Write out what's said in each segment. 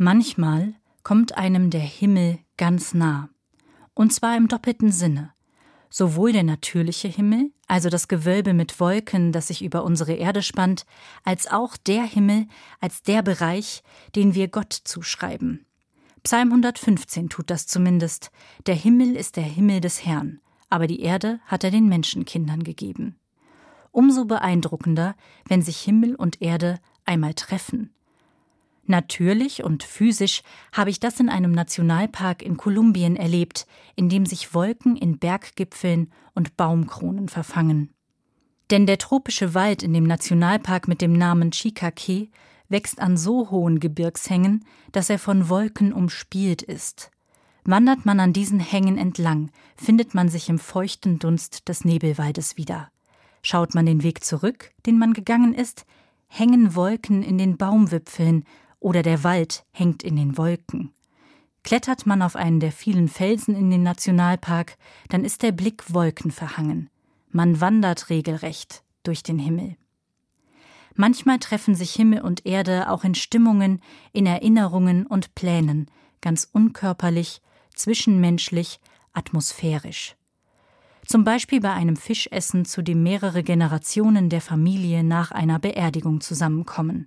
Manchmal kommt einem der Himmel ganz nah. Und zwar im doppelten Sinne. Sowohl der natürliche Himmel, also das Gewölbe mit Wolken, das sich über unsere Erde spannt, als auch der Himmel als der Bereich, den wir Gott zuschreiben. Psalm 115 tut das zumindest. Der Himmel ist der Himmel des Herrn, aber die Erde hat er den Menschenkindern gegeben. Umso beeindruckender, wenn sich Himmel und Erde einmal treffen. Natürlich und physisch habe ich das in einem Nationalpark in Kolumbien erlebt, in dem sich Wolken in Berggipfeln und Baumkronen verfangen. Denn der tropische Wald in dem Nationalpark mit dem Namen Chicaque wächst an so hohen Gebirgshängen, dass er von Wolken umspielt ist. Wandert man an diesen Hängen entlang, findet man sich im feuchten Dunst des Nebelwaldes wieder. Schaut man den Weg zurück, den man gegangen ist, hängen Wolken in den Baumwipfeln oder der Wald hängt in den Wolken. Klettert man auf einen der vielen Felsen in den Nationalpark, dann ist der Blick wolkenverhangen. Man wandert regelrecht durch den Himmel. Manchmal treffen sich Himmel und Erde auch in Stimmungen, in Erinnerungen und Plänen, ganz unkörperlich, zwischenmenschlich, atmosphärisch. Zum Beispiel bei einem Fischessen, zu dem mehrere Generationen der Familie nach einer Beerdigung zusammenkommen.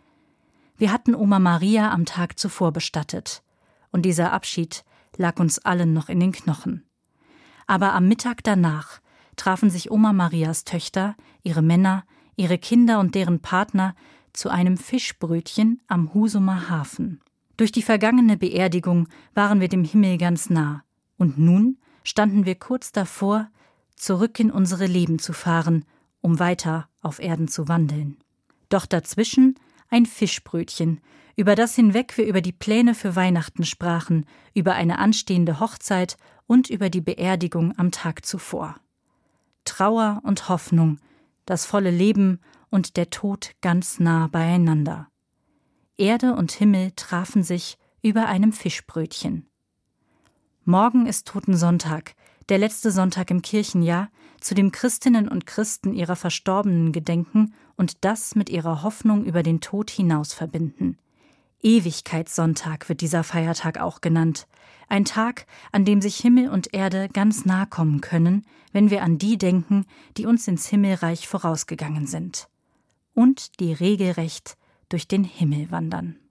Wir hatten Oma Maria am Tag zuvor bestattet, und dieser Abschied lag uns allen noch in den Knochen. Aber am Mittag danach trafen sich Oma Marias Töchter, ihre Männer, ihre Kinder und deren Partner zu einem Fischbrötchen am Husumer Hafen. Durch die vergangene Beerdigung waren wir dem Himmel ganz nah, und nun standen wir kurz davor, zurück in unsere Leben zu fahren, um weiter auf Erden zu wandeln. Doch dazwischen ein Fischbrötchen, über das hinweg wir über die Pläne für Weihnachten sprachen, über eine anstehende Hochzeit und über die Beerdigung am Tag zuvor. Trauer und Hoffnung, das volle Leben und der Tod ganz nah beieinander. Erde und Himmel trafen sich über einem Fischbrötchen. Morgen ist Totensonntag, der letzte Sonntag im Kirchenjahr, zu dem Christinnen und Christen ihrer Verstorbenen gedenken und das mit ihrer Hoffnung über den Tod hinaus verbinden. Ewigkeitssonntag wird dieser Feiertag auch genannt. Ein Tag, an dem sich Himmel und Erde ganz nahe kommen können, wenn wir an die denken, die uns ins Himmelreich vorausgegangen sind und die regelrecht durch den Himmel wandern.